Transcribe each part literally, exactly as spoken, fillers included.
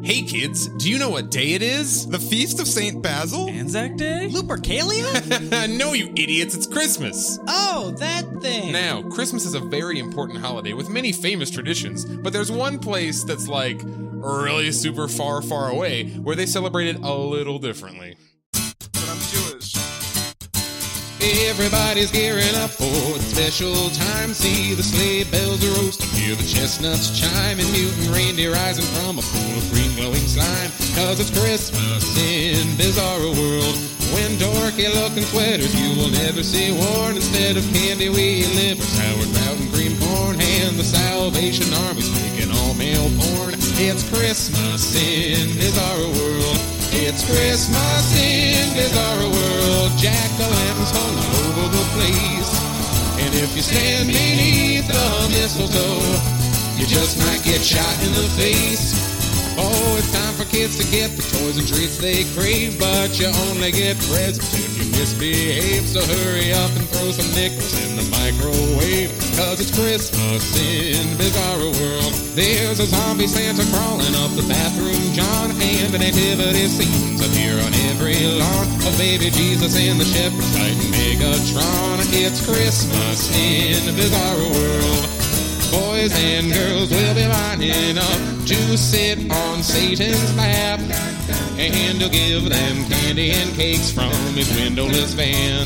Hey kids, do you know what day it is? The Feast of Saint Basil? Anzac Day? Lupercalia? No, you idiots, it's Christmas! Oh, that thing! Now, Christmas is a very important holiday with many famous traditions, but there's one place that's like really super far, far away where they celebrate it a little differently. But I'm Jewish. Everybody's gearing up for the special time. See the sleigh bells are roasting, hear the chestnuts chime, and mutant reindeer rising from a pool of green glowing slime. Cause it's Christmas in Bizarro World, when dorky looking sweaters you will never see worn. Instead of candy we live with sauerkraut and cream corn, and the Salvation Army's making all male porn. It's Christmas in Bizarro World. It's Christmas in Bizarro World. Jack-o'-lanterns hung all over the place, and if you stand beneath the mistletoe, you just might get shot in the face. Oh, it's time for kids to get the toys and treats they crave, but you only get presents if you misbehave. So hurry up and throw some nickels in the microwave, cause it's Christmas in Bizarro World. There's a zombie Santa crawling up the bathroom John, and the nativity scenes appear on every lawn. A baby Jesus and the shepherds fighting Megatron. It's Christmas in Bizarro World. Boys and girls will be lining up to sit on Satan's lap, and he'll give them candy and cakes from his windowless van.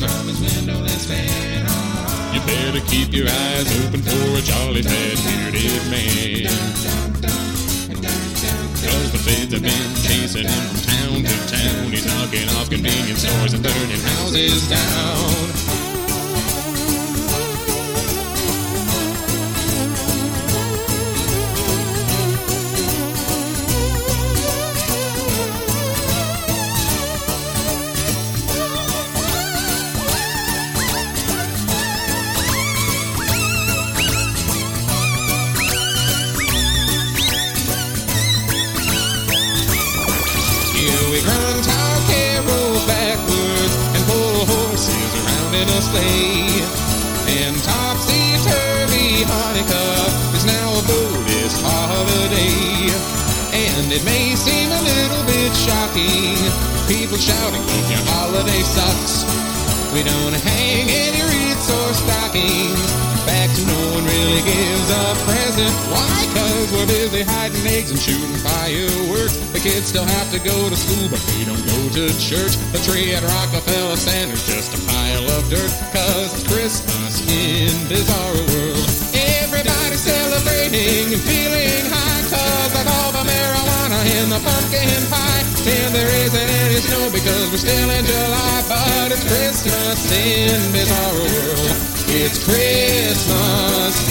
You better keep your eyes open for a jolly fat-bearded man, cause the feds have been chasing him from town to town. He's knocking off convenience stores and burning houses down. In a sleigh, and topsy-turvy Hanukkah is now a Buddhist holiday. And it may seem a little bit shocking, people shouting, "Look, your holiday sucks." We don't hang any wreaths or stockings. In fact, no one really gives a present. Why? Cause we're busy hiding eggs and shooting fireworks. The kids still have to go to school, but they don't go to church. The tree at Rockefeller Center's just a pile of dirt, cause it's Christmas in Bizarro World. Everybody's celebrating and feeling high, cause of all the marijuana and the pumpkin pie. And there isn't any snow because we're still in July, but it's Christmas in Bizarro World. It's Christmas